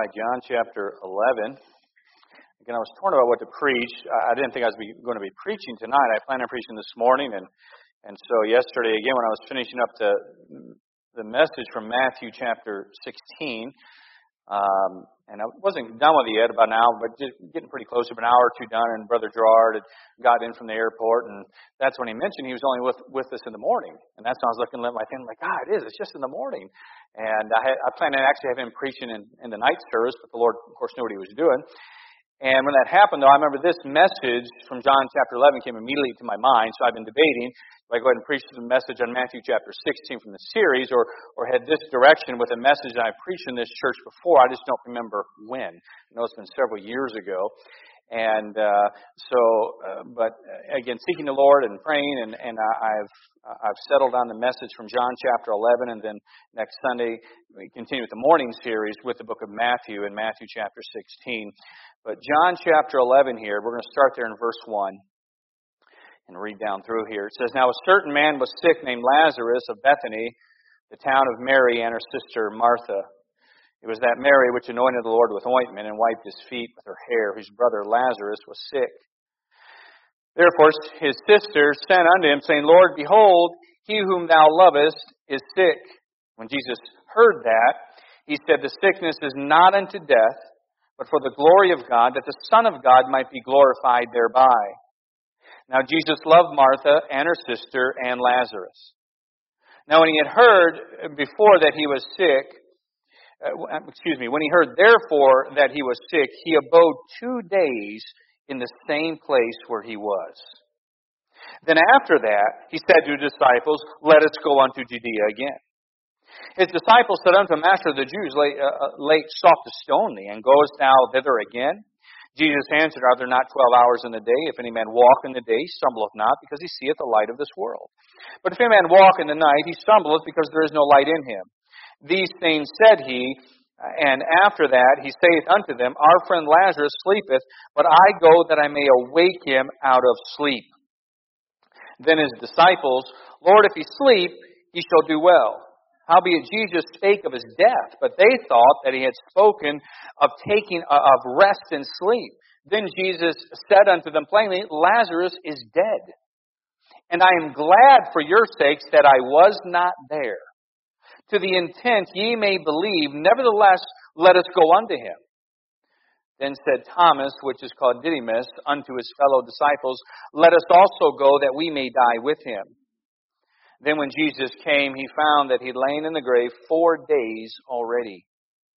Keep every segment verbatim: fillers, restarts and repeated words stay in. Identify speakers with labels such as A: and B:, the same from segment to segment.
A: right, John chapter eleven. Again, I was torn about what to preach. I didn't think I was be, going to be preaching tonight. I planned on preaching this morning, and and so yesterday, again, when I was finishing up the the message from Matthew chapter sixteen, um, and I wasn't done with it yet, about an hour, but just getting pretty close, about an hour or two done, and Brother Gerard had got in from the airport, and that's when he mentioned he was only with with us in the morning, and that's when I was looking at my thing, like, God, it is, it's just in the morning, and I had I planned on actually having him preaching in, in the night service, but the Lord, of course, knew what He was doing. And when that happened, though, I remember this message from John chapter eleven came immediately to my mind. So I've been debating if I go ahead and preach the message on Matthew chapter sixteen from the series, or or head this direction with a message that I preached in this church before. I just don't remember when. I know it's been several years ago. And uh, so, uh, but again, seeking the Lord and praying, and, and I've I've settled on the message from John chapter eleven, and then next Sunday we continue with the morning series with the book of Matthew in Matthew chapter sixteen. But John chapter eleven here, we're going to start there in verse one and read down through here. It says, "Now a certain man was sick named Lazarus of Bethany, the town of Mary and her sister Martha. It was that Mary which anointed the Lord with ointment and wiped His feet with her hair, whose brother Lazarus was sick. Therefore his sister sent unto him, saying, Lord, behold, he whom thou lovest is sick. When Jesus heard that, he said, The sickness is not unto death, but for the glory of God, that the Son of God might be glorified thereby. Now Jesus loved Martha and her sister and Lazarus. Now when he had heard before that he was sick, uh, excuse me, when he heard therefore that he was sick, he abode two days in the same place where he was. Then after that, he said to his disciples, Let us go unto Judea again. His disciples said unto him, Master, the Jews late, uh, late sought to stone thee, and goest thou thither again? Jesus answered, Are there not twelve hours in the day? If any man walk in the day, he stumbleth not, because he seeth the light of this world. But if any man walk in the night, he stumbleth, because there is no light in him. These things said he, and after that he saith unto them, Our friend Lazarus sleepeth, but I go that I may awake him out of sleep. Then his disciples, Lord, if he sleep, he shall do well. Howbeit Jesus spake of his death, but they thought that he had spoken of taking of rest and sleep. Then Jesus said unto them plainly, Lazarus is dead, and I am glad for your sakes that I was not there, to the intent ye may believe. Nevertheless, let us go unto him. Then said Thomas, which is called Didymus, unto his fellow disciples, Let us also go, that we may die with him. Then when Jesus came, he found that he had lain in the grave four days already.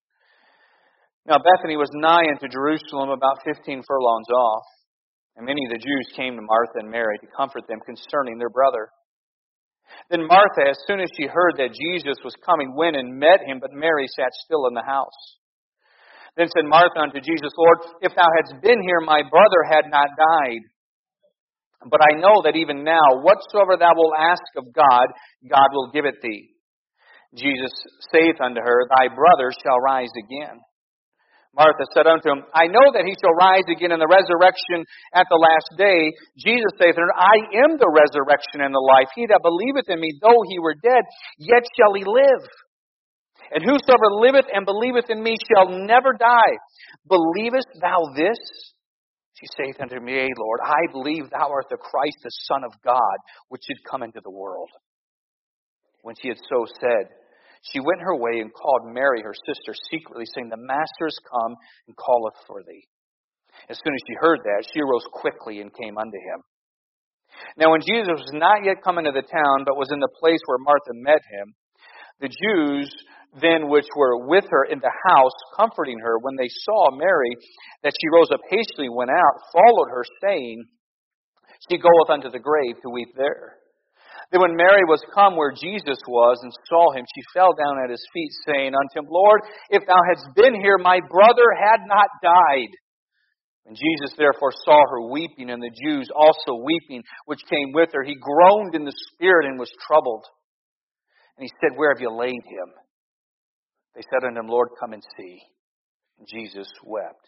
A: Now Bethany was nigh unto Jerusalem, about fifteen furlongs off. And many of the Jews came to Martha and Mary to comfort them concerning their brother. Then Martha, as soon as she heard that Jesus was coming, went and met him, but Mary sat still in the house. Then said Martha unto Jesus, Lord, if thou hadst been here, my brother had not died. But I know that even now, whatsoever thou wilt ask of God, God will give it thee. Jesus saith unto her, Thy brother shall rise again. Martha said unto him, I know that he shall rise again in the resurrection at the last day. Jesus saith unto her, I am the resurrection and the life. He that believeth in me, though he were dead, yet shall he live. And whosoever liveth and believeth in me shall never die. Believest thou this? She saith unto me, Yea, Lord, I believe thou art the Christ, the Son of God, which should come into the world. When she had so said, she went her way and called Mary, her sister, secretly, saying, The Master is come and calleth for thee. As soon as she heard that, she arose quickly and came unto him. Now when Jesus was not yet come into the town, but was in the place where Martha met him, the Jews then which were with her in the house, comforting her, when they saw Mary, that she rose up hastily, went out, followed her, saying, She goeth unto the grave to weep there. Then when Mary was come where Jesus was, and saw him, she fell down at his feet, saying unto him, Lord, if thou hadst been here, my brother had not died. When Jesus therefore saw her weeping, and the Jews also weeping, which came with her, he groaned in the spirit, and was troubled. And he said, Where have you laid him? They said unto him, Lord, come and see. And Jesus wept.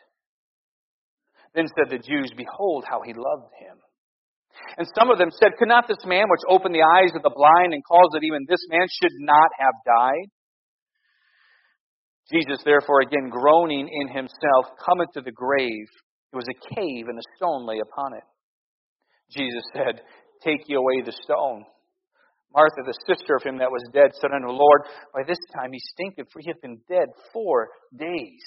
A: Then said the Jews, Behold how he loved him. And some of them said, Could not this man which opened the eyes of the blind and caused that even this man should not have died? Jesus, therefore, again groaning in himself, cometh to the grave. It was a cave, and a stone lay upon it. Jesus said, Take ye away the stone. Martha, the sister of him that was dead, said unto the Lord, By this time he stinketh, for he hath been dead four days.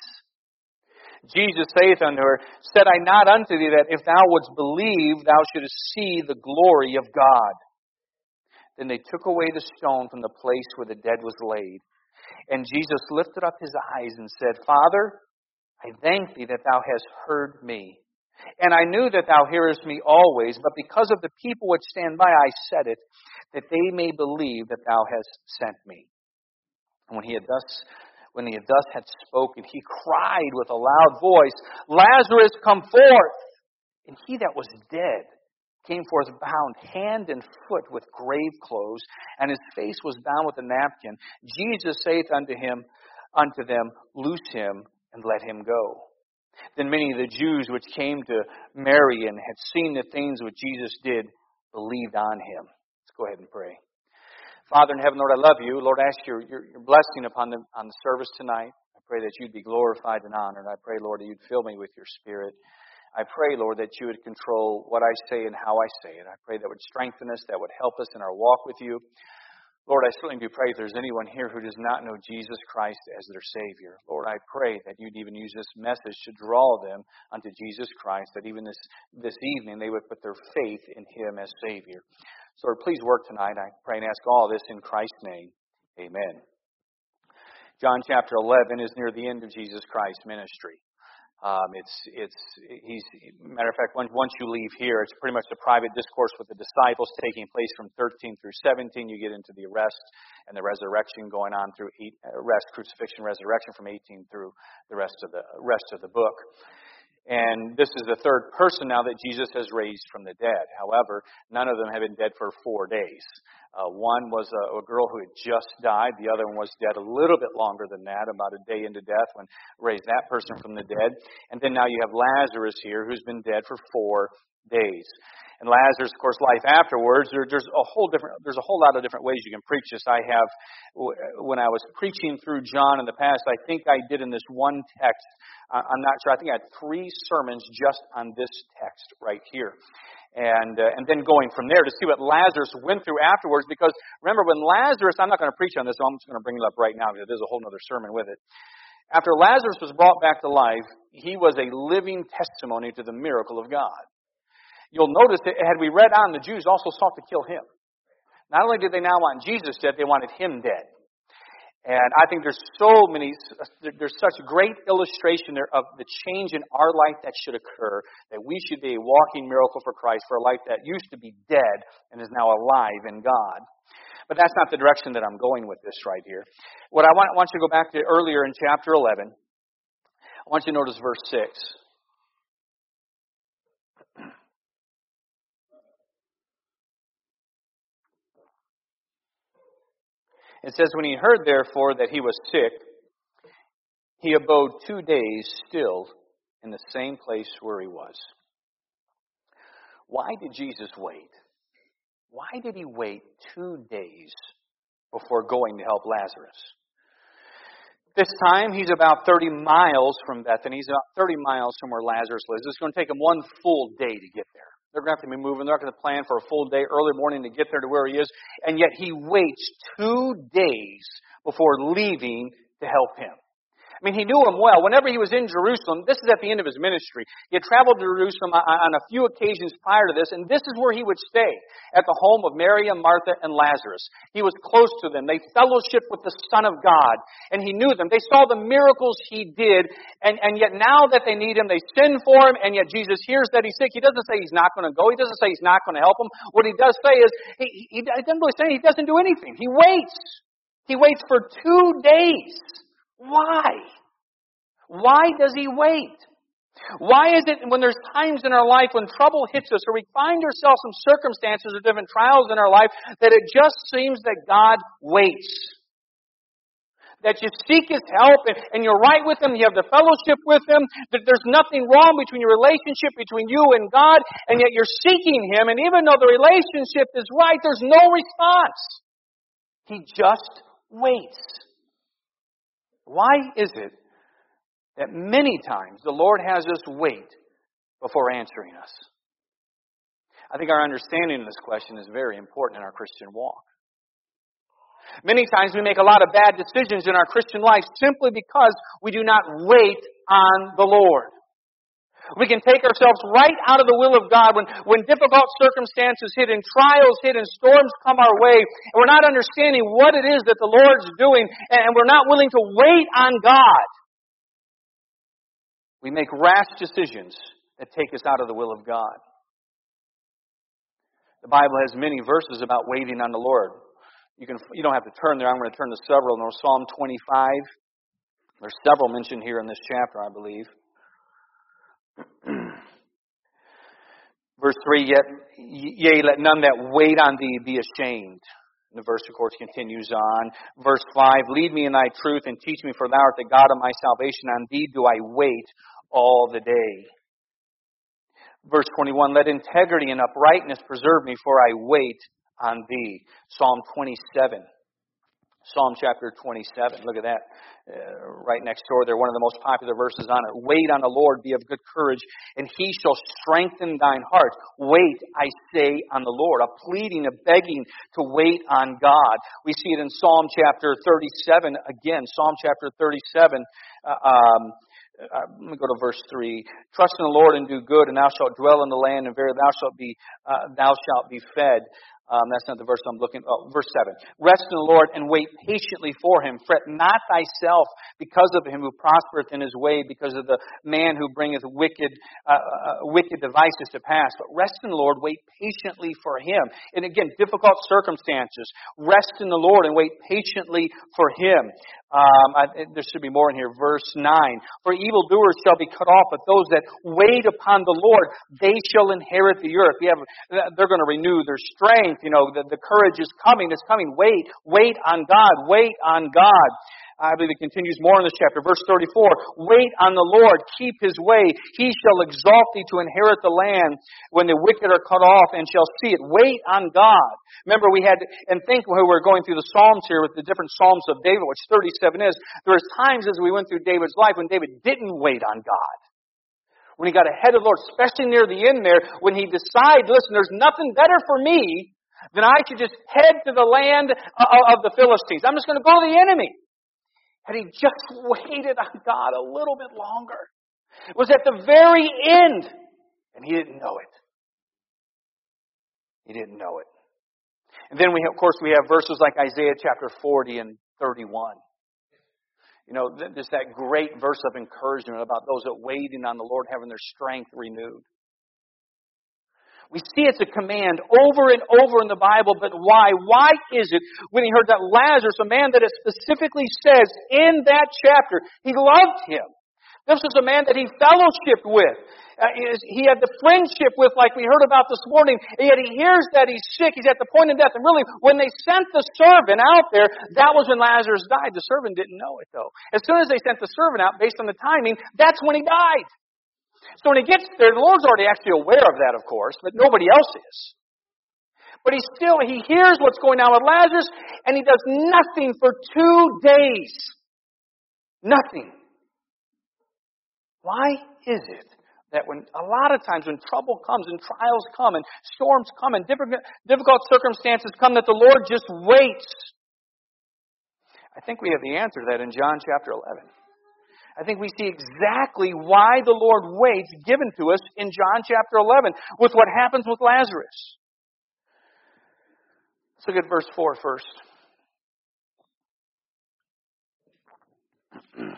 A: Jesus saith unto her, Said I not unto thee that if thou wouldst believe, thou shouldest see the glory of God? Then they took away the stone from the place where the dead was laid. And Jesus lifted up his eyes and said, Father, I thank thee that thou hast heard me. And I knew that thou hearest me always, but because of the people which stand by, I said it, that they may believe that thou hast sent me. And when he had thus When he thus had spoken, he cried with a loud voice, Lazarus, come forth! And he that was dead came forth bound hand and foot with grave clothes, and his face was bound with a napkin. Jesus saith unto him, unto them, Loose him, and let him go. Then many of the Jews which came to Mary and had seen the things which Jesus did, believed on him. Let's go ahead and pray. Father in heaven, Lord, I love you. Lord, I ask your, your, your blessing upon the, on the service tonight. I pray that you'd be glorified and honored. I pray, Lord, that you'd fill me with your Spirit. I pray, Lord, that you would control what I say and how I say it. I pray that would strengthen us, that would help us in our walk with you. Lord, I certainly do pray if there's anyone here who does not know Jesus Christ as their Savior. Lord, I pray that you'd even use this message to draw them unto Jesus Christ, that even this, this evening they would put their faith in him as Savior. So Lord, please work tonight. I pray and ask all this in Christ's name. Amen. John chapter eleven is near the end of Jesus Christ's ministry. Um, it's it's he's matter of fact, once once you leave here, it's pretty much a private discourse with the disciples taking place from thirteen through seventeen. You get into the arrest and the resurrection going on through eight, arrest, crucifixion, resurrection from eighteen through the rest of the rest of the book. And this is the third person now that Jesus has raised from the dead. However, none of them have been dead for four days. Uh, one was a, a girl who had just died. The other one was dead a little bit longer than that, about a day into death when raised that person from the dead. And then now you have Lazarus here who's been dead for four days. And Lazarus, of course, life afterwards, there, there's a whole different, there's a whole lot of different ways you can preach this. I have, when I was preaching through John in the past, I think I did in this one text, I'm not sure, I think I had three sermons just on this text right here. And uh, and then going from there to see what Lazarus went through afterwards, because remember when Lazarus, I'm not going to preach on this, so I'm just going to bring it up right now because there's a whole other sermon with it. After Lazarus was brought back to life, he was a living testimony to the miracle of God. You'll notice that had we read on, the Jews also sought to kill him. Not only did they now want Jesus dead, they wanted him dead. And I think there's so many, there's such great illustration there of the change in our life that should occur, that we should be a walking miracle for Christ, for a life that used to be dead and is now alive in God. But that's not the direction that I'm going with this right here. What I want, I want you to go back to earlier in chapter eleven. I want you to notice verse six. It says, when he heard, therefore, that he was sick, he abode two days still in the same place where he was. Why did Jesus wait? Why did he wait two days before going to help Lazarus? This time, he's about thirty miles from Bethany. He's about thirty miles from where Lazarus lives. It's going to take him one full day to get there. They're going to have to be moving. They're going to plan for a full day, early morning to get there to where he is. And yet he waits two days before leaving to help him. I mean, he knew him well. Whenever he was in Jerusalem, this is at the end of his ministry. He had traveled to Jerusalem on a few occasions prior to this, and this is where he would stay, at the home of Mary and Martha and Lazarus. He was close to them. They fellowshiped with the Son of God, and he knew them. They saw the miracles he did, and, and yet now that they need him, they send for him, and yet Jesus hears that he's sick. He doesn't say he's not going to go. He doesn't say he's not going to help him. What he does say is, he, he, he doesn't really say he doesn't do anything. He waits. He waits for two days. Why? Why does he wait? Why is it when there's times in our life when trouble hits us or we find ourselves in circumstances or different trials in our life that it just seems that God waits? That you seek his help and, and you're right with him, you have the fellowship with him, that there's nothing wrong between your relationship between you and God, and yet you're seeking him, and even though the relationship is right, there's no response. He just waits. Why is it that many times the Lord has us wait before answering us? I think our understanding of this question is very important in our Christian walk. Many times we make a lot of bad decisions in our Christian life simply because we do not wait on the Lord. We can take ourselves right out of the will of God when, when difficult circumstances hit and trials hit and storms come our way, and we're not understanding what it is that the Lord's doing, and we're not willing to wait on God. We make rash decisions that take us out of the will of God. The Bible has many verses about waiting on the Lord. You can you don't have to turn there. I'm going to turn to several. In Psalm twenty-five. There's several mentioned here in this chapter, I believe. Verse three, yet, yea, let none that wait on thee be ashamed. And the verse, of course, continues on. Verse five, lead me in thy truth and teach me, for thou art the God of my salvation. On thee do I wait all the day. Verse twenty-one, let integrity and uprightness preserve me, for I wait on thee. Psalm twenty-seven. Psalm chapter twenty-seven. Look at that. Uh, right next door there, one of the most popular verses on it. Wait on the Lord, be of good courage, and He shall strengthen thine heart. Wait, I say, on the Lord. A pleading, a begging to wait on God. We see it in Psalm chapter thirty-seven again. Psalm chapter thirty-seven. Uh, um, Uh, let me go to verse three. Trust in the Lord and do good, and thou shalt dwell in the land, and verily thou shalt be uh, thou shalt be fed. Um, that's not the verse I'm looking. Oh, verse seven. Rest in the Lord and wait patiently for Him. Fret not thyself because of him who prospereth in his way, because of the man who bringeth wicked uh, uh, wicked devices to pass. But rest in the Lord, wait patiently for Him. And again, difficult circumstances. Rest in the Lord and wait patiently for Him. Um, I, there should be more in here. Verse nine. For evildoers shall be cut off, but those that wait upon the Lord, they shall inherit the earth. You have, they're going to renew their strength. You know, the, the courage is coming. It's coming. Wait. Wait on God. Wait on God. I believe it continues more in this chapter. Verse thirty-four, wait on the Lord, keep His way. He shall exalt thee to inherit the land when the wicked are cut off and shall see it. Wait on God. Remember, we had, and think when we were going through the Psalms here with the different Psalms of David, which thirty-seven is, there was times as we went through David's life when David didn't wait on God. When he got ahead of the Lord, especially near the end there, when he decided, listen, there's nothing better for me than I should just head to the land of the Philistines. I'm just going to go to the enemy. Had he just waited on God a little bit longer. It was at the very end. And he didn't know it. He didn't know it. And then, we of course, we have verses like Isaiah chapter forty and thirty-one. You know, there's that great verse of encouragement about those that waiting on the Lord having their strength renewed. We see it's a command over and over in the Bible, but why? Why is it when he heard that Lazarus, a man that it specifically says in that chapter, he loved him. This was a man that he fellowshiped with. Uh, he had the friendship with, like we heard about this morning, and yet he hears that he's sick, he's at the point of death. And really, when they sent the servant out there, that was when Lazarus died. The servant didn't know it, though. As soon as they sent the servant out, based on the timing, that's when he died. So when he gets there, the Lord's already actually aware of that, of course, but nobody else is. But he still, he hears what's going on with Lazarus, and he does nothing for two days. Nothing. Why is it that when, a lot of times when trouble comes and trials come and storms come and difficult, difficult circumstances come, that the Lord just waits? I think we have the answer to that in John chapter eleven. I think we see exactly why the Lord waits, given to us in John chapter eleven, with what happens with Lazarus. Let's look at verse four first. It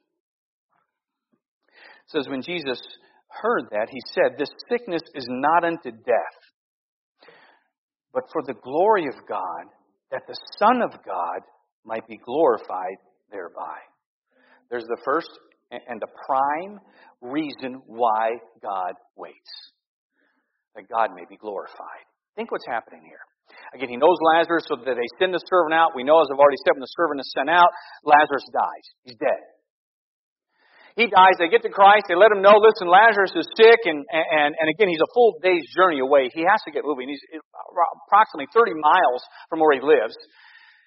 A: says, when Jesus heard that, He said, this sickness is not unto death, but for the glory of God, that the Son of God might be glorified thereby. There's the first and the prime reason why God waits. That God may be glorified. Think what's happening here. Again, He knows Lazarus, so that they send the servant out. We know, as I've already said, when the servant is sent out, Lazarus dies. He's dead. He dies. They get to Christ. They let him know, listen, Lazarus is sick. And, and, and again, he's a full day's journey away. He has to get moving. He's approximately thirty miles from where he lives.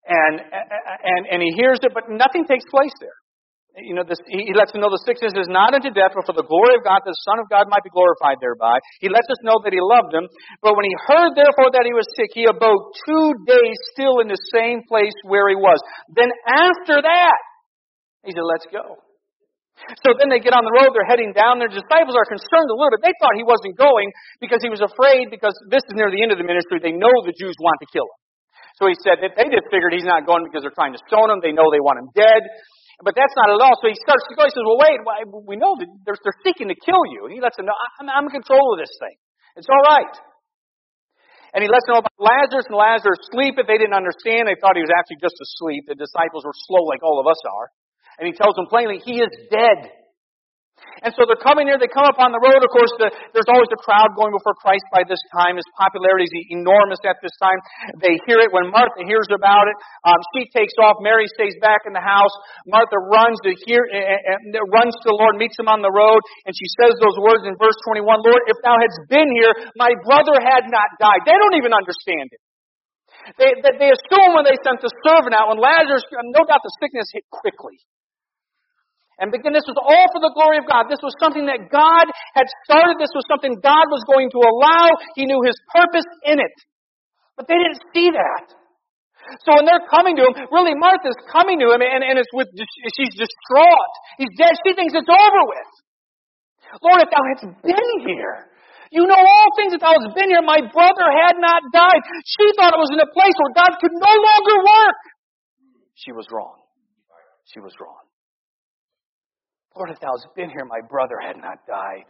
A: And, and, and he hears it, but nothing takes place there. You know, this, he lets them know the sickness is not unto death, but for the glory of God, the Son of God might be glorified thereby. He lets us know that he loved them. But when he heard, therefore, that he was sick, he abode two days still in the same place where he was. Then after that, he said, let's go. So then they get on the road, they're heading down. Their disciples are concerned a little bit. They thought he wasn't going because he was afraid, because this is near the end of the ministry. They know the Jews want to kill him. So he said that they just figured he's not going because they're trying to stone him. They know they want him dead. But that's not at all. So he starts to go. He says, well, wait, we know that they're, they're seeking to kill you. He lets them know, I'm, I'm in control of this thing. It's all right. And he lets them know about Lazarus, and Lazarus sleepeth. They didn't understand. They thought he was actually just asleep. The disciples were slow like all of us are. And he tells them plainly, he is dead. And so they're coming here, they come up on the road. Of course, the, there's always a crowd going before Christ by this time. His popularity is enormous at this time. They hear it. When Martha hears about it, um, she takes off. Mary stays back in the house. Martha runs to hear, uh, uh, runs to the Lord, meets him on the road, and she says those words in verse twenty-one, Lord, if thou hadst been here, my brother had not died. They don't even understand it. They, they, they assume when they sent the servant out, when Lazarus, no doubt the sickness hit quickly. And again, this was all for the glory of God. This was something that God had started. This was something God was going to allow. He knew His purpose in it. But they didn't see that. So when they're coming to Him, really Martha's coming to Him, and, and it's with, she's distraught. He's dead. She thinks it's over with. Lord, if thou hadst been here, you know all things, if thou hadst been here, my brother had not died. She thought it was in a place where God could no longer work. She was wrong. She was wrong. Lord, if thou hadst been here, my brother had not died.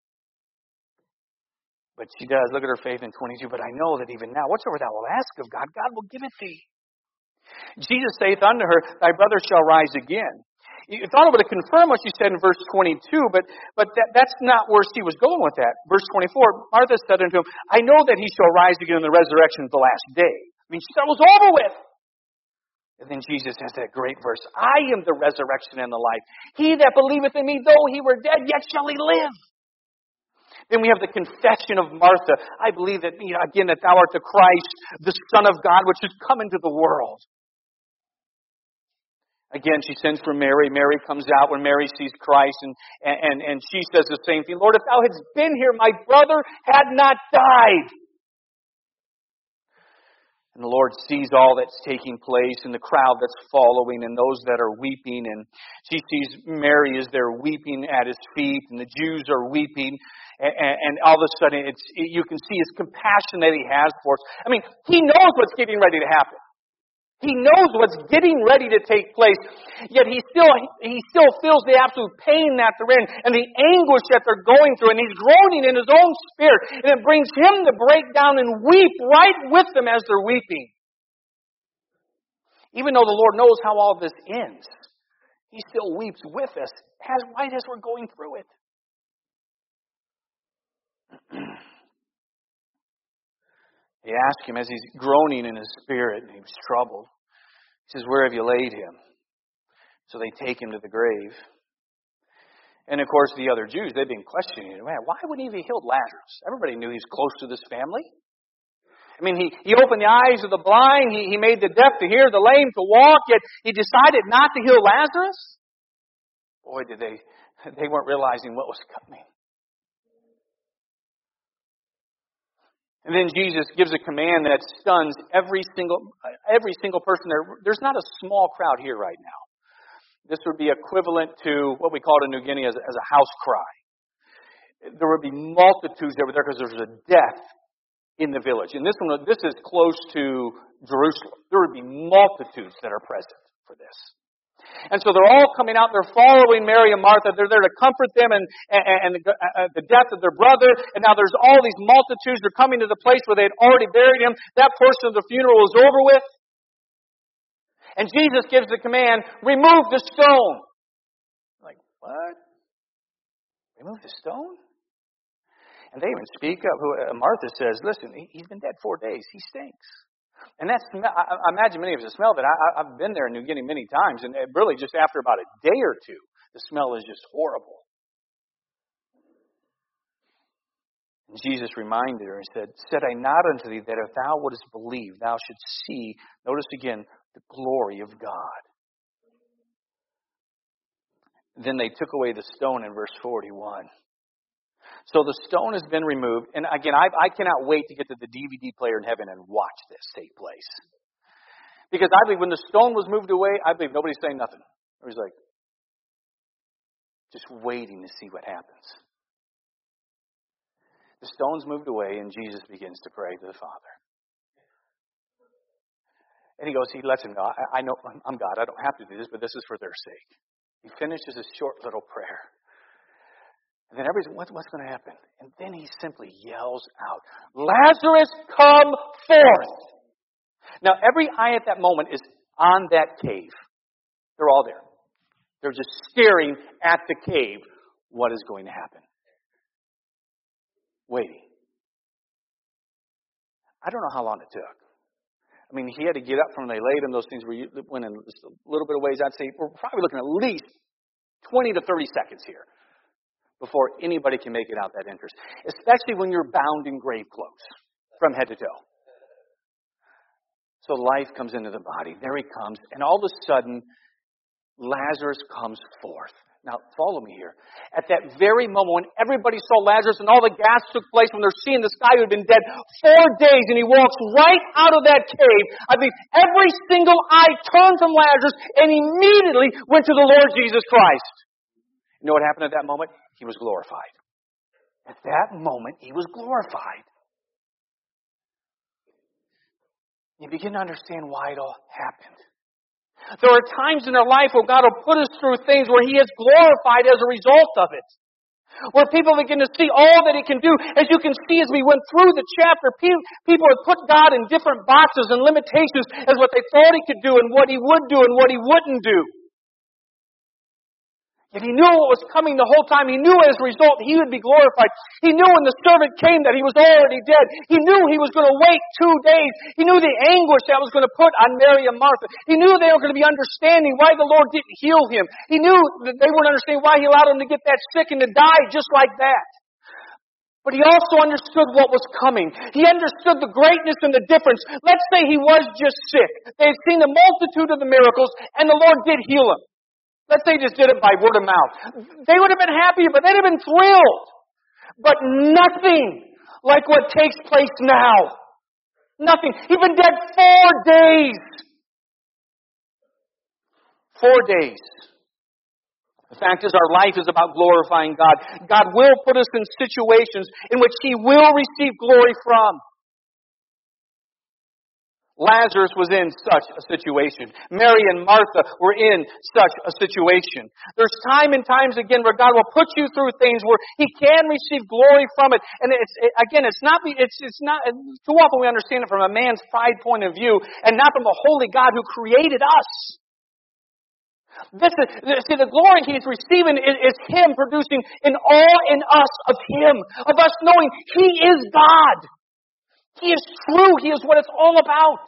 A: But she does. Look at her faith in twenty-two. But I know that even now, whatsoever thou wilt ask of God, God will give it thee. Jesus saith unto her, thy brother shall rise again. You thought it would have confirmed what she said in verse twenty-two, but, but that, that's not where she was going with that. Verse twenty-four, Martha said unto him, I know that he shall rise again in the resurrection of the last day. I mean, she thought it was over with. And then Jesus has that great verse, I am the resurrection and the life. He that believeth in me, though he were dead, yet shall he live. Then we have the confession of Martha. I believe that, you know, again, that thou art the Christ, the Son of God, which has come into the world. Again, she sends for Mary. Mary comes out when Mary sees Christ, and, and, and she says the same thing. Lord, if thou hadst been here, my brother had not died. And the Lord sees all that's taking place, and the crowd that's following, and those that are weeping. And she sees Mary as they're weeping at His feet, and the Jews are weeping. And, and all of a sudden, it's you can see His compassion that He has for us. I mean, He knows what's getting ready to happen. He knows what's getting ready to take place. Yet He still He still feels the absolute pain that they're in and the anguish that they're going through. And He's groaning in His own spirit. And it brings Him to break down and weep right with them as they're weeping. Even though the Lord knows how all this ends, He still weeps with us as right as we're going through it. They ask Him as He's groaning in His spirit, and He was troubled. He says, where have you laid Him? So they take Him to the grave. And of course, the other Jews, they've been questioning Him. Man, why wouldn't He have healed Lazarus? Everybody knew He's close to this family. I mean, He, he opened the eyes of the blind. He, he made the deaf to hear, the lame to walk. Yet He decided not to heal Lazarus? Boy, did they, they weren't realizing what was coming. And then Jesus gives a command that stuns every single every single person there. There's not a small crowd here right now. This would be equivalent to what we called in New Guinea as, as a house cry. There would be multitudes that were there because there was a death in the village. And this one, this is close to Jerusalem. There would be multitudes that are present for this. And so they're all coming out, they're following Mary and Martha, they're there to comfort them and, and, and the, uh, the death of their brother, and now there's all these multitudes, they're coming to the place where they had already buried him, that portion of the funeral is over with, and Jesus gives the command, remove the stone. Like, what? Remove the stone? And they even speak up, Martha says, listen, he's been dead four days, he stinks. And that's, I imagine many of us smell that. I, I've been there in New Guinea many times, and really just after about a day or two, the smell is just horrible. And Jesus reminded her and said, said I not unto thee that if thou wouldest believe, thou shouldst see, notice again, The glory of God. Then they took away the stone in verse forty-one. So the stone has been removed. And again, I, I cannot wait to get to the D V D player in heaven and watch this take place. Because I believe when the stone was moved away, I believe nobody's saying nothing. Everybody's like, just waiting to see what happens. The stone's moved away and Jesus begins to pray to the Father. And he goes, he lets him know, I, I know I'm God. I don't have to do this, but this is for their sake. He finishes a short little prayer. And then everybody's, what, what's going to happen? And then he simply yells out, Lazarus, come forth. Now, every eye at that moment is on that cave. They're all there. They're just staring at the cave. What is going to happen? Waiting. I don't know how long it took. I mean, he had to get up from when they laid him. Those things were went in just a little bit of ways. I'd say we're probably looking at least twenty to thirty seconds here before anybody can make it out that entrance. Especially when you're bound in grave clothes from head to toe. So life comes into the body. There he comes. And all of a sudden, Lazarus comes forth. Now, follow me here. At that very moment when everybody saw Lazarus and all the gas took place, when they're seeing this guy who had been dead four days and he walks right out of that cave, I believe every single eye turned from Lazarus and immediately went to the Lord Jesus Christ. You know what happened at that moment? He was glorified. At that moment, he was glorified. You begin to understand why it all happened. There are times in our life where God will put us through things where He is glorified as a result of it. Where people begin to see all that He can do. As you can see as we went through the chapter, people have put God in different boxes and limitations as what they thought He could do and what He would do and what He wouldn't do. Yet He knew what was coming the whole time. He knew as a result He would be glorified. He knew when the servant came that he was already dead. He knew he was going to wait two days. He knew the anguish that was going to put on Mary and Martha. He knew they were going to be understanding why the Lord didn't heal him. He knew that they wouldn't understand why He allowed him to get that sick and to die just like that. But He also understood what was coming. He understood the greatness and the difference. Let's say he was just sick. They had seen the multitude of the miracles and the Lord did heal him. Let's say he just did it by word of mouth. They would have been happy, but they'd have been thrilled. But nothing like what takes place now. Nothing. He's been dead four days. Four days. The fact is, our life is about glorifying God. God will put us in situations in which He will receive glory from. Lazarus was in such a situation. Mary and Martha were in such a situation. There's time and times again where God will put you through things where He can receive glory from it. And it's, it, again, it's not, it's, it's not, too often we understand it from a man's pride point of view and not from a holy God who created us. This is, see, the glory He's receiving is, is Him producing an awe in us of Him, of us knowing He is God. He is true. He is what it's all about.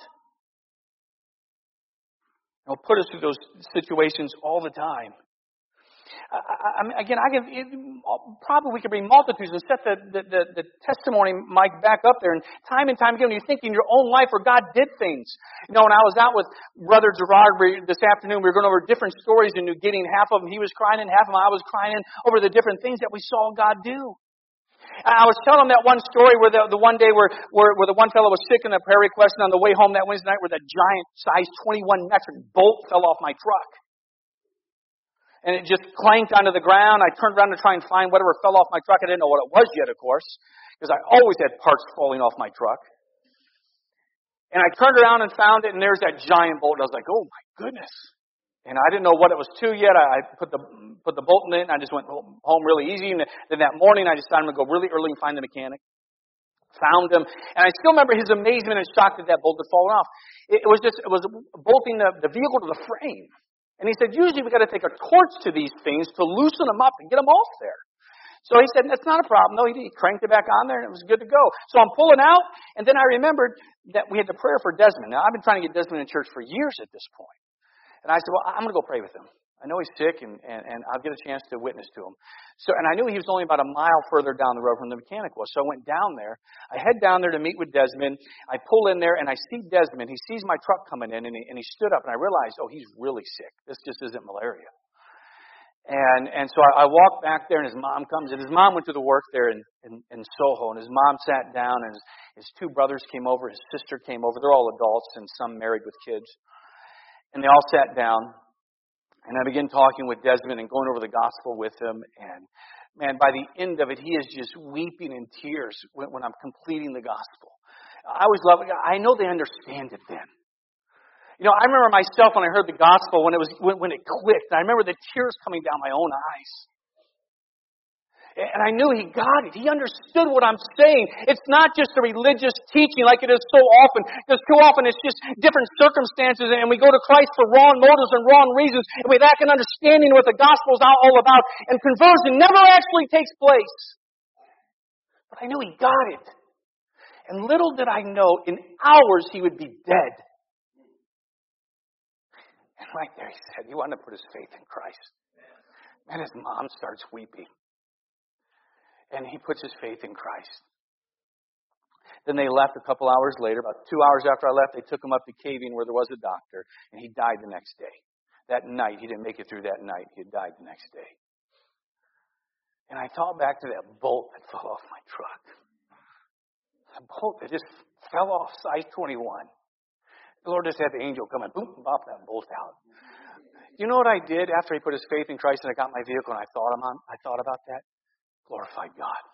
A: He'll put us through those situations all the time. I, I, again, I can probably we could bring multitudes and set the, the, the, the testimony mic back up there. And time and time again, when you think in your own life where God did things. You know, when I was out with Brother Gerard this afternoon, we were going over different stories in New Gideon. Half of them he was crying in, half of them I was crying in over the different things that we saw God do. I was telling him that one story where the, the one day where, where, where the one fellow was sick in the prayer request, and on the way home that Wednesday night where the giant size twenty-one metric bolt fell off my truck. And it just clanked onto the ground. I turned around to try and find whatever fell off my truck. I didn't know what it was yet, of course, because I always had parts falling off my truck. And I turned around and found it, and there's that giant bolt. And I was like, oh my goodness. And I didn't know what it was to yet. I put the put the bolt in it, and I just went home really easy. And then that morning, I decided I'm going to go really early and find the mechanic. Found him. And I still remember his amazement and shock that that bolt had fallen off. It was just, it was bolting the, the vehicle to the frame. And he said, usually we've got to take a torch to these things to loosen them up and get them off there. So he said, that's not a problem. No, he, he cranked it back on there, and it was good to go. So I'm pulling out, and then I remembered that we had the prayer for Desmond. Now, I've been trying to get Desmond in church for years at this point. And I said, well, I'm going to go pray with him. I know he's sick, and, and, and I'll get a chance to witness to him. So, and I knew he was only about a mile further down the road from the mechanic was. So I went down there. I head down there to meet with Desmond. I pull in there, and I see Desmond. He sees my truck coming in, and he, and he stood up, and I realized, oh, he's really sick. This just isn't malaria. And and so I, I walked back there, and his mom comes, and his mom went to the work there in, in, in Soho, and his mom sat down, and his, his two brothers came over, his sister came over. They're all adults, and some married with kids. And they all sat down. And I began talking with Desmond and going over the gospel with him. And, man, by the end of it, he is just weeping in tears when, when I'm completing the gospel. I always love it. I know they understand it then. You know, I remember myself when I heard the gospel, when it was when, when it clicked. I remember the tears coming down my own eyes. And I knew he got it. He understood what I'm saying. It's not just a religious teaching like it is so often. Because too often it's just different circumstances and we go to Christ for wrong motives and wrong reasons. And we lack an understanding of what the gospel is all about. And conversion never actually takes place. But I knew he got it. And little did I know, in hours he would be dead. And right there he said, he wanted to put his faith in Christ. And his mom starts weeping. And he puts his faith in Christ. Then they left a couple hours later. About two hours after I left, they took him up to Caving where there was a doctor. And he died the next day. That night, he didn't make it through that night. He had died the next day. And I thought back to that bolt that fell off my truck. A bolt that just fell off size twenty-one. The Lord just had the angel come and boom, pop that bolt out. You know what I did after he put his faith in Christ and I got my vehicle and I thought, I thought about that? Glorified God.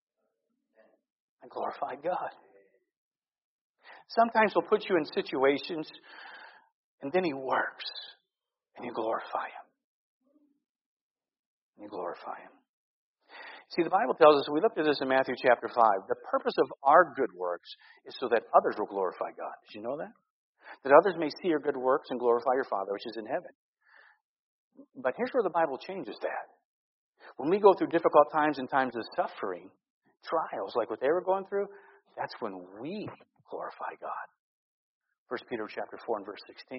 A: I glorified God. Sometimes He'll put you in situations and then He works and you glorify Him. And you glorify Him. See, the Bible tells us, we looked at this in Matthew chapter five, the purpose of our good works is so that others will glorify God. Did you know that? That others may see your good works and glorify your Father which is in heaven. But here's where the Bible changes that. When we go through difficult times and times of suffering, trials like what they were going through, that's when we glorify God. First Peter chapter four and verse sixteen.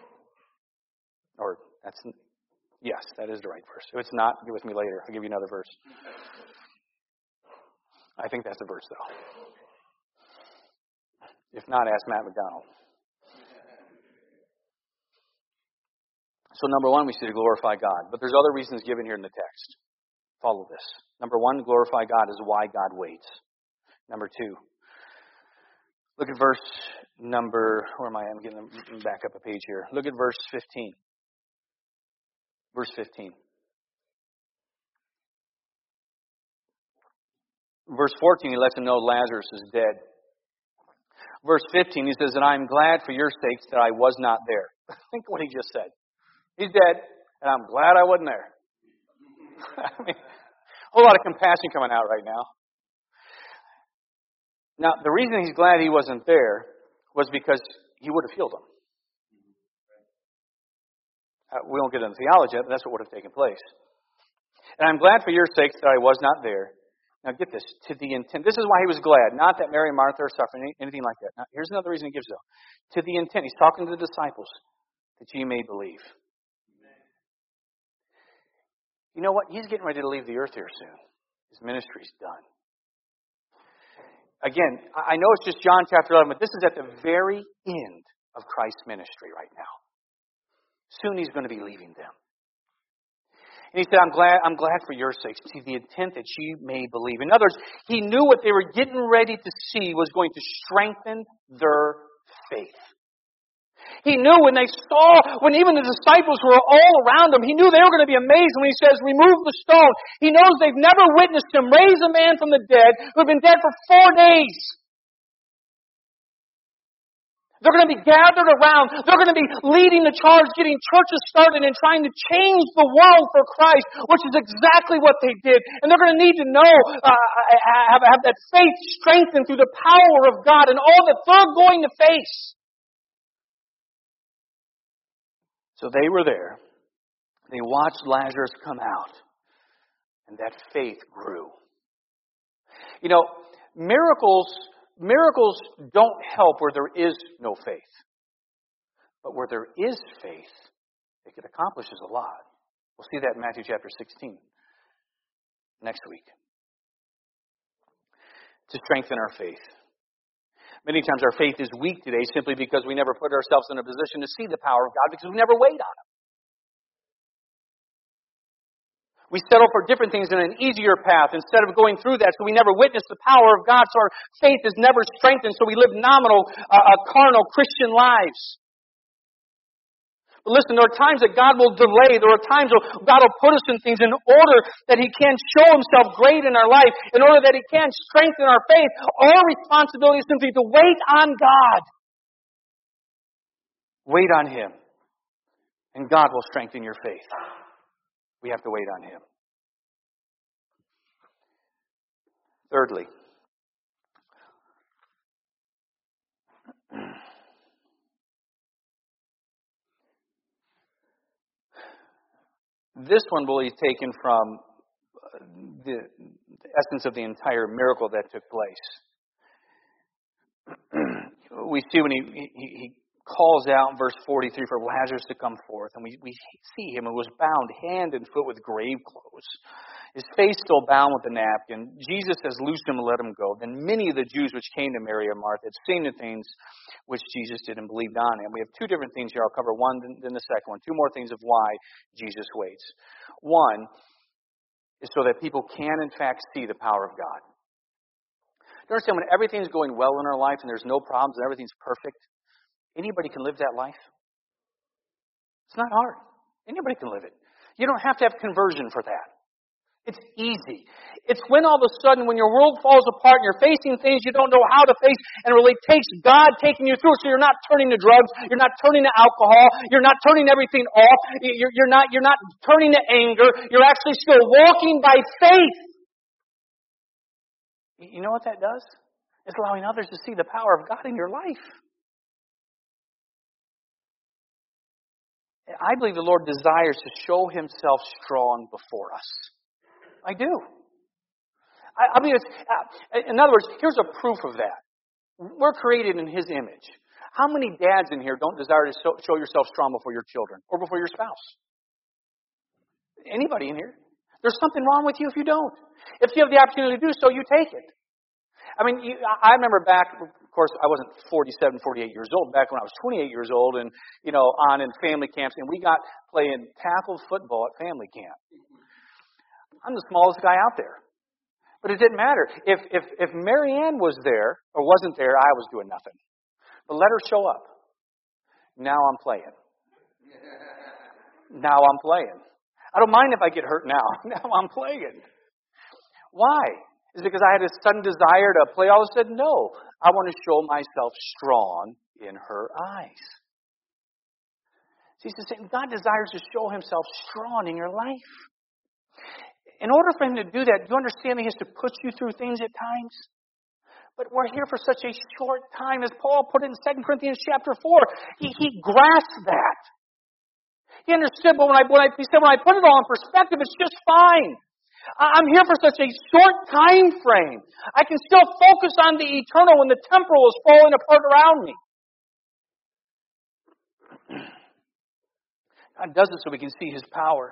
A: Or that's yes, that is the right verse. If it's not, get with me later. I'll give you another verse. I think that's the verse though. If not, ask Matt McDonald. So number one, we see to glorify God. But there's other reasons given here in the text. Follow this. Number one, glorify God is why God waits. Number two, look at verse number, where am I? I'm getting back up a page here. Look at verse fifteen. Verse fifteen. Verse fourteen, he lets him know Lazarus is dead. Verse fifteen, he says, and I am glad for your sakes that I was not there. Think of what he just said. He's dead, and I'm glad I wasn't there. I mean, a whole lot of compassion coming out right now. Now, the reason he's glad he wasn't there was because he would have healed him. Uh, we won't get into theology, but that's what would have taken place. And I'm glad for your sakes that I was not there. Now get this, to the intent. This is why he was glad. Not that Mary and Martha are suffering, anything like that. Now, here's another reason he gives, though. To the intent. He's talking to the disciples, that ye may believe. You know what? He's getting ready to leave the earth here soon. His ministry's done. Again, I know it's just John chapter eleven, but this is at the very end of Christ's ministry right now. Soon he's going to be leaving them. And he said, I'm glad, I'm glad for your sakes, to the intent that ye may believe. In other words, he knew what they were getting ready to see was going to strengthen their faith. He knew when they saw, when even the disciples were all around him, he knew they were going to be amazed when he says, remove the stone. He knows they've never witnessed him raise a man from the dead who had been dead for four days. They're going to be gathered around. They're going to be leading the charge, getting churches started and trying to change the world for Christ, which is exactly what they did. And they're going to need to know, uh, have, have that faith strengthened through the power of God and all that they're going to face. So they were there. They watched Lazarus come out. And that faith grew. You know, miracles, miracles don't help where there is no faith. But where there is faith, it accomplishes a lot. We'll see that in Matthew chapter sixteen next week. To strengthen our faith. Many times our faith is weak today simply because we never put ourselves in a position to see the power of God because we never wait on Him. We settle for different things in an easier path instead of going through that, so we never witness the power of God, so our faith is never strengthened, so we live nominal, uh, uh, carnal Christian lives. But listen, there are times that God will delay. There are times that God will put us in things in order that He can show Himself great in our life, in order that He can strengthen our faith. Our responsibility is simply to wait on God. Wait on Him, and God will strengthen your faith. We have to wait on Him. Thirdly, this one will be taken from the, the essence of the entire miracle that took place. We see when he, he, he calls out in verse forty-three for Lazarus to come forth, and we, we see him who was bound hand and foot with grave clothes, his face still bound with a napkin. Jesus says, "Loose him and let him go." Then many of the Jews which came to Mary and Martha had seen the things which Jesus did and believed on him. We have two different things here. I'll cover one, then the second one. Two more things of why Jesus waits. One is so that people can, in fact, see the power of God. You understand, when everything's going well in our life and there's no problems and everything's perfect, anybody can live that life. It's not hard. Anybody can live it. You don't have to have conversion for that. It's easy. It's when all of a sudden, when your world falls apart and you're facing things you don't know how to face, and it really takes God taking you through, so you're not turning to drugs, you're not turning to alcohol, you're not turning everything off, you're, you're not you're not turning to anger, you're actually still walking by faith. You know what that does? It's allowing others to see the power of God in your life. I believe the Lord desires to show Himself strong before us. I do. I, I mean, it's, uh, in other words, here's a proof of that. We're created in His image. How many dads in here don't desire to show, show yourself strong before your children or before your spouse? Anybody in here? There's something wrong with you if you don't. If you have the opportunity to do so, you take it. I mean, you, I remember back, of course, I wasn't forty-seven, forty-eight years old, back when I was twenty-eight years old and, you know, on in family camps, and we got playing tackle football at family camp. I'm the smallest guy out there. But it didn't matter. If, if, if Mary Ann was there, or wasn't there, I was doing nothing. But let her show up. Now I'm playing. Now I'm playing. I don't mind if I get hurt now. Now I'm playing. Why? Is it because I had a sudden desire to play all of a sudden? No. I want to show myself strong in her eyes. See, God desires to show Himself strong in your life. In order for Him to do that, do you understand He has to put you through things at times? But we're here for such a short time. As Paul put it in Second Corinthians chapter four, he, he grasped that. He understood, but when I, when I, he said, when I put it all in perspective, it's just fine. I'm here for such a short time frame. I can still focus on the eternal when the temporal is falling apart around me. God does it so we can see His power.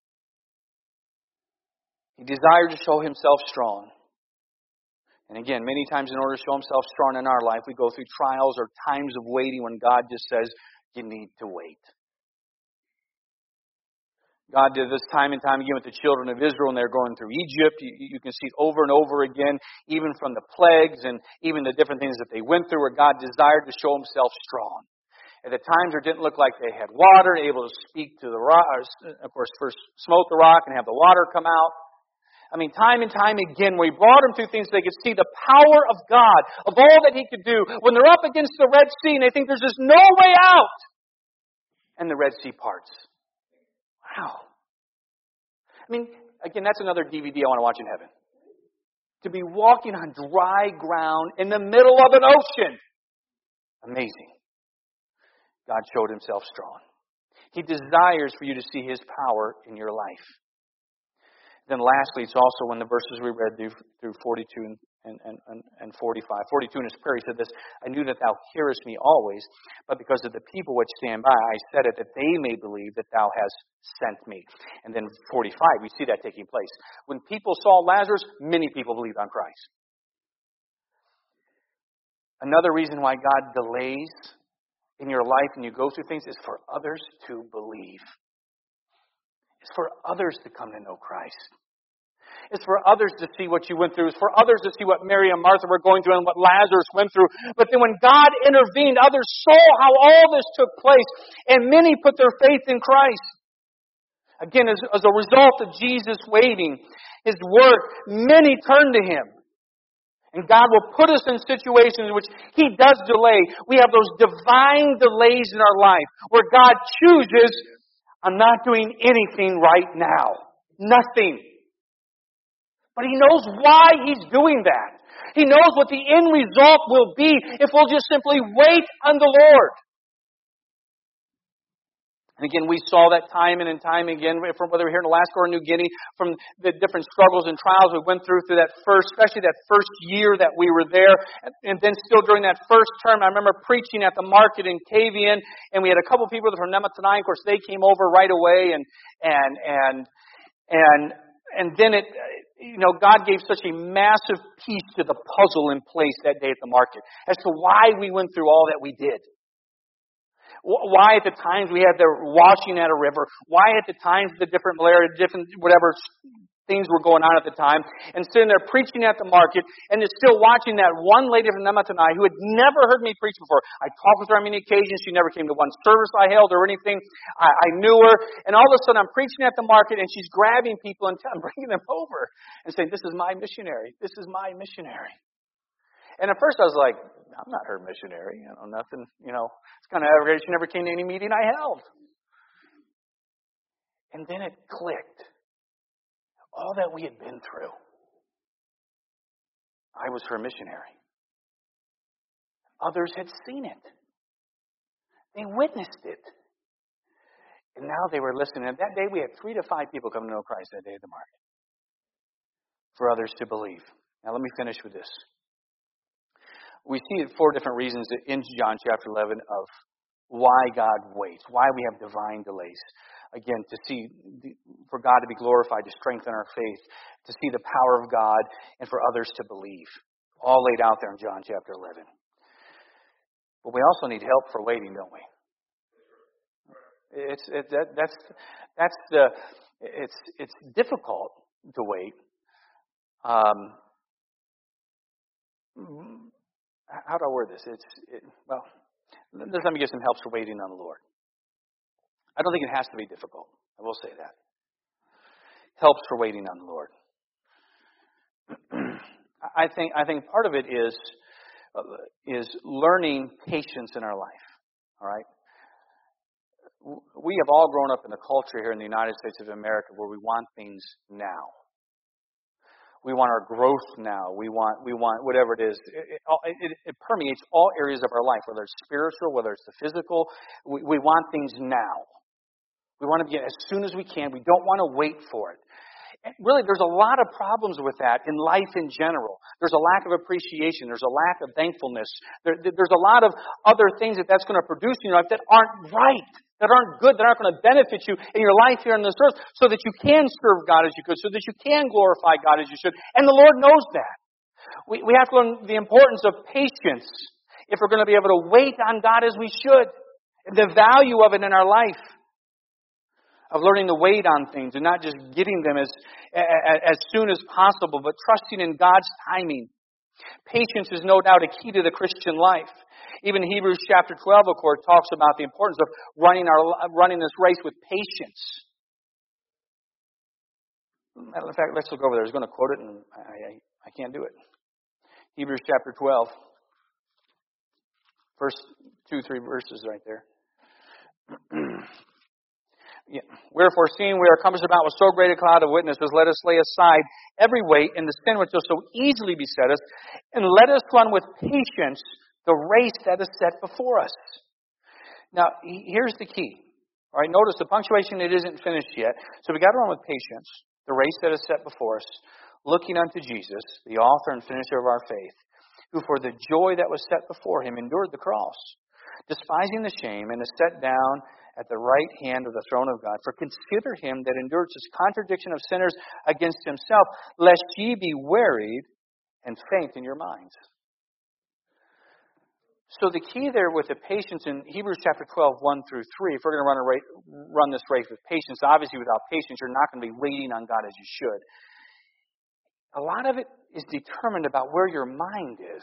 A: He desired to show Himself strong. And again, many times in order to show Himself strong in our life, we go through trials or times of waiting when God just says, you need to wait. God did this time and time again with the children of Israel when they're going through Egypt. You, you can see it over and over again, even from the plagues and even the different things that they went through, where God desired to show Himself strong. At the times where it didn't look like they had water, able to speak to the rock, or, of course, first smote the rock and have the water come out. I mean, time and time again, we brought them through things so they could see the power of God, of all that He could do. When they're up against the Red Sea and they think there's just no way out, and the Red Sea parts. Wow. I mean, again, that's another D V D I want to watch in heaven. To be walking on dry ground in the middle of an ocean. Amazing. God showed Himself strong. He desires for you to see His power in your life. Then lastly, it's also when the verses we read through, through forty-two and, and, and, and forty-five. forty-two in his prayer, he said this, I knew that thou hearest me always, but because of the people which stand by, I said it, that they may believe that thou hast sent me. And then forty-five, we see that taking place. When people saw Lazarus, many people believed on Christ. Another reason why God delays in your life and you go through things is for others to believe. It's for others to come to know Christ. It's for others to see what you went through. It's for others to see what Mary and Martha were going through and what Lazarus went through. But then when God intervened, others saw how all this took place. And many put their faith in Christ. Again, as, as a result of Jesus waiting, His work, many turned to Him. And God will put us in situations in which He does delay. We have those divine delays in our life where God chooses, I'm not doing anything right now. Nothing. But He knows why He's doing that. He knows what the end result will be if we'll just simply wait on the Lord. And again, we saw that time and time again, from whether we're here in Alaska or New Guinea, from the different struggles and trials we went through through that first, especially that first year that we were there. And then still during that first term, I remember preaching at the market in Kavian, and we had a couple people from Nematanai. Of course, they came over right away, and and and and and then it, you know, God gave such a massive piece to the puzzle in place that day at the market as to why we went through all that we did. Why at the times we had the washing at a river? Why at the times the different malaria, different whatever things were going on at the time? And sitting there preaching at the market and just still watching that one lady from Nematanai who had never heard me preach before. I talked with her on many occasions. She never came to one service I held or anything. I, I knew her. And all of a sudden I'm preaching at the market and she's grabbing people and t- bringing them over and saying, this is my missionary. This is my missionary. And at first I was like, I'm not her missionary. You know, nothing, you know, it's kind of average. She never came to any meeting I held. And then it clicked. All that we had been through. I was her missionary. Others had seen it. They witnessed it. And now they were listening. And that day we had three to five people come to know Christ that day at the market. For others to believe. Now let me finish with this. We see four different reasons in John chapter eleven of why God waits, why we have divine delays. Again, to see, for God to be glorified, to strengthen our faith, to see the power of God, and for others to believe. All laid out there in John chapter eleven. But we also need help for waiting, don't we? It's it, that, that's that's the it's it's difficult to wait. Um, how do I word this? It's it, well. Let me get some help for waiting on the Lord. I don't think it has to be difficult. I will say that. Helps for waiting on the Lord. I think I think part of it is uh, is learning patience in our life. All right. We have all grown up in a culture here in the United States of America where we want things now. We want our growth now. We want, we want whatever it is. It, it, it permeates all areas of our life, whether it's spiritual, whether it's the physical. We, we want things now. We want to begin as soon as we can. We don't want to wait for it. And really, there's a lot of problems with that in life in general. There's a lack of appreciation. There's a lack of thankfulness. There, there's a lot of other things that that's going to produce in your life that aren't right. That aren't good, that aren't going to benefit you in your life here on this earth, so that you can serve God as you could, so that you can glorify God as you should. And the Lord knows that. We, we have to learn the importance of patience if we're going to be able to wait on God as we should. And the value of it in our life. Of learning to wait on things and not just getting them as, as soon as possible, but trusting in God's timing. Patience is no doubt a key to the Christian life. Even Hebrews chapter twelve, of course, talks about the importance of running our running this race with patience. Matter of fact, let's look over there. I was going to quote it, and I, I, I can't do it. Hebrews chapter twelve. First two, three verses right there. Yeah. Wherefore, seeing we are compassed about with so great a cloud of witnesses, let us lay aside every weight and the sin which does so easily beset us, and let us run with patience the race that is set before us. Now, here's the key. All right, notice the punctuation, it isn't finished yet. So we got to run with patience. the race that is set before us, looking unto Jesus, the author and finisher of our faith, who for the joy that was set before him endured the cross, despising the shame, and is set down at the right hand of the throne of God. For consider him that endured such contradiction of sinners against himself, lest ye be wearied and faint in your minds. So the key there with the patience in Hebrews chapter twelve, one through three, if we're going to run, a race, run this race with patience, obviously without patience you're not going to be waiting on God as you should. A lot of it is determined about where your mind is.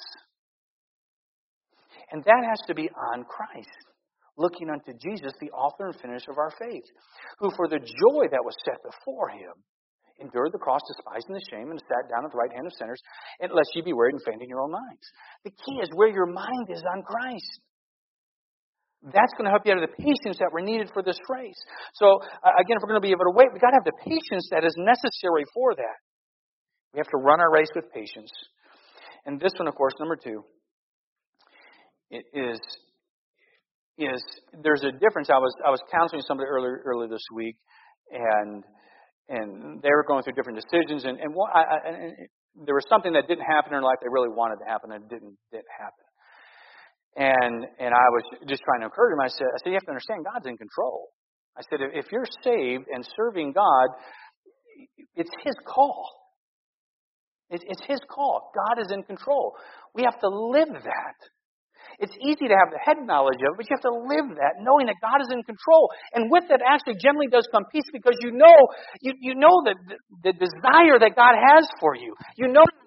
A: And that has to be on Christ, looking unto Jesus, the author and finisher of our faith, who for the joy that was set before him endured the cross, despising the shame, and sat down at the right hand of sinners, and lest ye be wearied and faint in your own minds. The key is where your mind is on Christ. That's going to help you out of the patience that we're needed for this race. So, uh, again, if we're going to be able to wait, we've got to have the patience that is necessary for that. We have to run our race with patience. And this one, of course, number two, it is, is there's a difference. I was I was counseling somebody earlier earlier this week, and and they were going through different decisions, and and, one, I, I, and there was something that didn't happen in their life they really wanted to happen, and it didn't didn't happen. And and I was just trying to encourage them. I said, I said, you have to understand God's in control. I said, if you're saved and serving God, it's His call. It's His call. God is in control. We have to live that. It's easy to have the head knowledge of it, but you have to live that, knowing that God is in control. And with that actually generally does come peace, because you know you, you know the, the, the desire that God has for you. You know that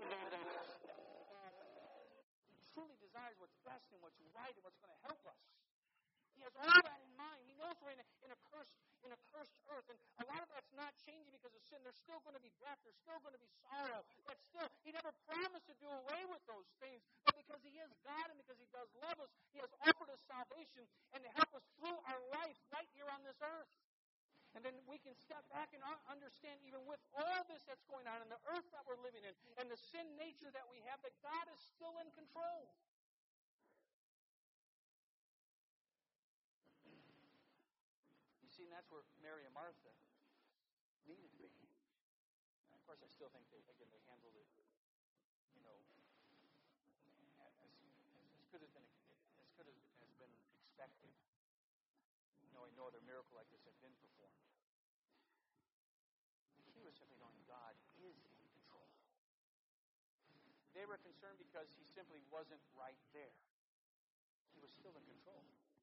A: He truly desires what's best and what's right and what's going to help us. He has all that in mind. He knows we're in a, in a cursed in a cursed earth, and a lot of that's not changing because of sin. There's still going to be death. There's still going to be sorrow. That's still, He never promised to do away with those things, but because He is God and because He does love us, He has offered us salvation and to help us through our life right here on this earth. And then we can step back and understand, even with all this that's going on in the earth that we're living in and the sin nature that we have, that God is still in control. You see, and that's where Mary and Martha needed to be. And of course, I still think they, again, they handled it, you know, as, as, as good as been as good as has been expected, knowing no other miracle like this had been performed. The key was simply knowing God is in control. They were concerned because He simply wasn't right there. He was still in control.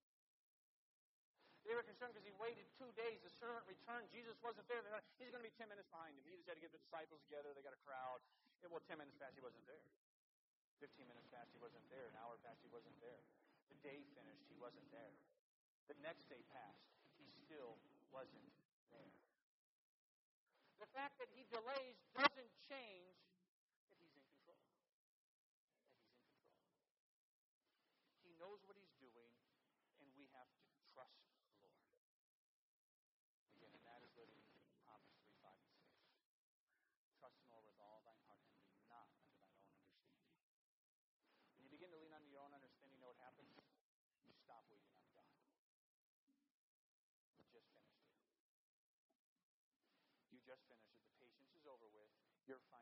A: They were concerned because He waited two days. The servant returned. Jesus wasn't there. Thought, He's going to be ten minutes behind Him. He just had to get the disciples together. They got a crowd. And, well, ten minutes past, He wasn't there. Fifteen minutes past, He wasn't there. An hour past, He wasn't there. The day finished, He wasn't there. The next day passed. He still wasn't there. The fact that He delays doesn't change that He's in control. That He's in control. He knows what He's doing, and we have to trust the Lord. Again, and that is living Proverbs three, five, and six. Trust in the Lord with all thine heart, and lean not unto thine own understanding. When you begin to lean on your own understanding, you know what happens? You stop waiting on God. You just finished it. You just finished it. The patience is over with. You're fine.